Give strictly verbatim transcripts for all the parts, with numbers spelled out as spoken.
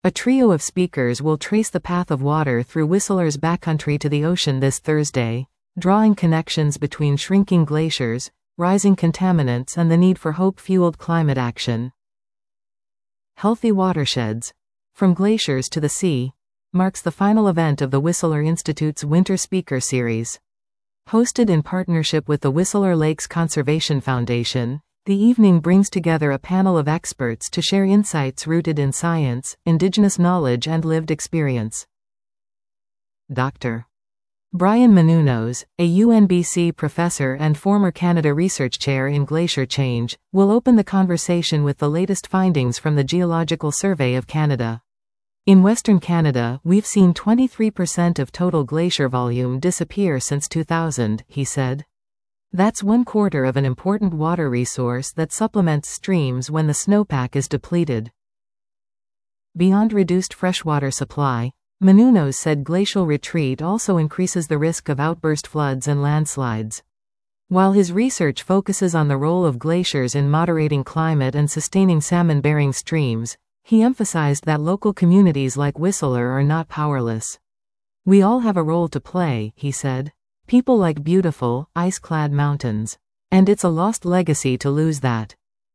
A trio of speakers will trace the path of water through Whistler's backcountry to the ocean this Thursday, drawing connections between shrinking glaciers, rising contaminants, and the need for hope-fueled climate action. Healthy Watersheds, From Glaciers to the Sea, marks the final event of the Whistler Institute's Winter Speaker Series. Hosted in partnership with the Whistler Lakes Conservation Foundation, the evening brings together a panel of experts to share insights rooted in science, indigenous knowledge, and lived experience. Doctor Brian Menounos, a U N B C professor and former Canada Research Chair in Glacier Change, will open the conversation with the latest findings from the Geological Survey of Canada. In Western Canada, we've seen twenty-three percent of total glacier volume disappear since two thousand, he said. That's one quarter of an important water resource that supplements streams when the snowpack is depleted. Beyond reduced freshwater supply, Menounos said glacial retreat also increases the risk of outburst floods and landslides. While his research focuses on the role of glaciers in moderating climate and sustaining salmon-bearing streams, he emphasized that local communities like Whistler are not powerless. We all have a role to play, he said. People like beautiful, ice-clad mountains. And it's a lost legacy to lose that.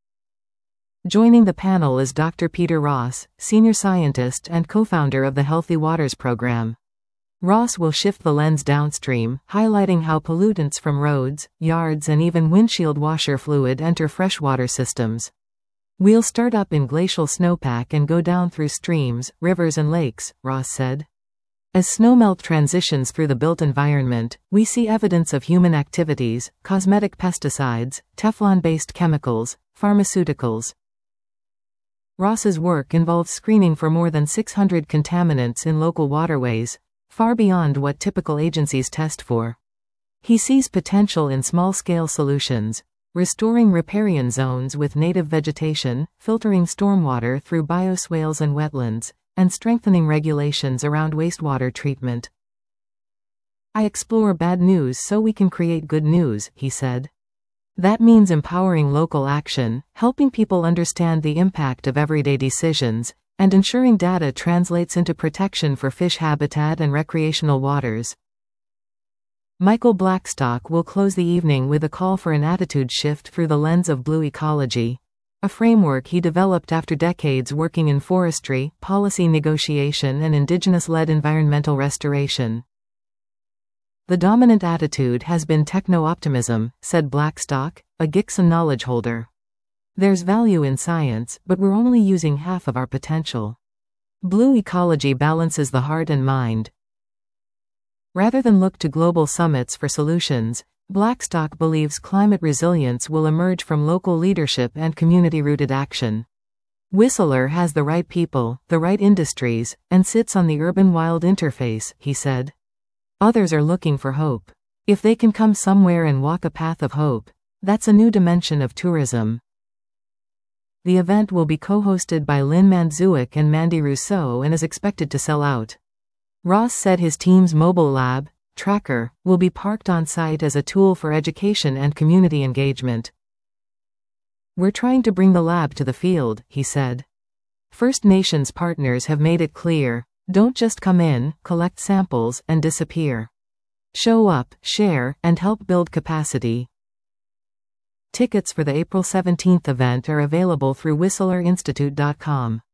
Joining the panel is Doctor Peter Ross, senior scientist and co-founder of the Healthy Waters program. Ross will shift the lens downstream, highlighting how pollutants from roads, yards, and even windshield washer fluid enter freshwater systems. We'll start up in glacial snowpack and go down through streams, rivers, and lakes, Ross said. As snowmelt transitions through the built environment, we see evidence of human activities, cosmetic pesticides, Teflon-based chemicals, pharmaceuticals. Ross's work involves screening for more than six hundred contaminants in local waterways, far beyond what typical agencies test for. He sees potential in small-scale solutions, restoring riparian zones with native vegetation, filtering stormwater through bioswales and wetlands, and strengthening regulations around wastewater treatment. I explore bad news so we can create good news, he said. That means empowering local action, helping people understand the impact of everyday decisions, and ensuring data translates into protection for fish habitat and recreational waters. Michael Blackstock will close the evening with a call for an attitude shift through the lens of blue ecology, a framework he developed after decades working in forestry, policy negotiation, and indigenous-led environmental restoration. The dominant attitude has been techno-optimism, said Blackstock, a Gixon knowledge holder. There's value in science, but we're only using half of our potential. Blue ecology balances the heart and mind. Rather than look to global summits for solutions, Blackstock believes climate resilience will emerge from local leadership and community-rooted action. Whistler has the right people, the right industries, and sits on the urban-wild interface, he said. Others are looking for hope. If they can come somewhere and walk a path of hope, that's a new dimension of tourism. The event will be co-hosted by Lynn Mandzuik and Mandy Rousseau and is expected to sell out. Ross said his team's mobile lab, Tracker, will be parked on site as a tool for education and community engagement. We're trying to bring the lab to the field, he said. First Nations partners have made it clear, don't just come in, collect samples, and disappear. Show up, share, and help build capacity. Tickets for the April seventeenth event are available through whistler institute dot com.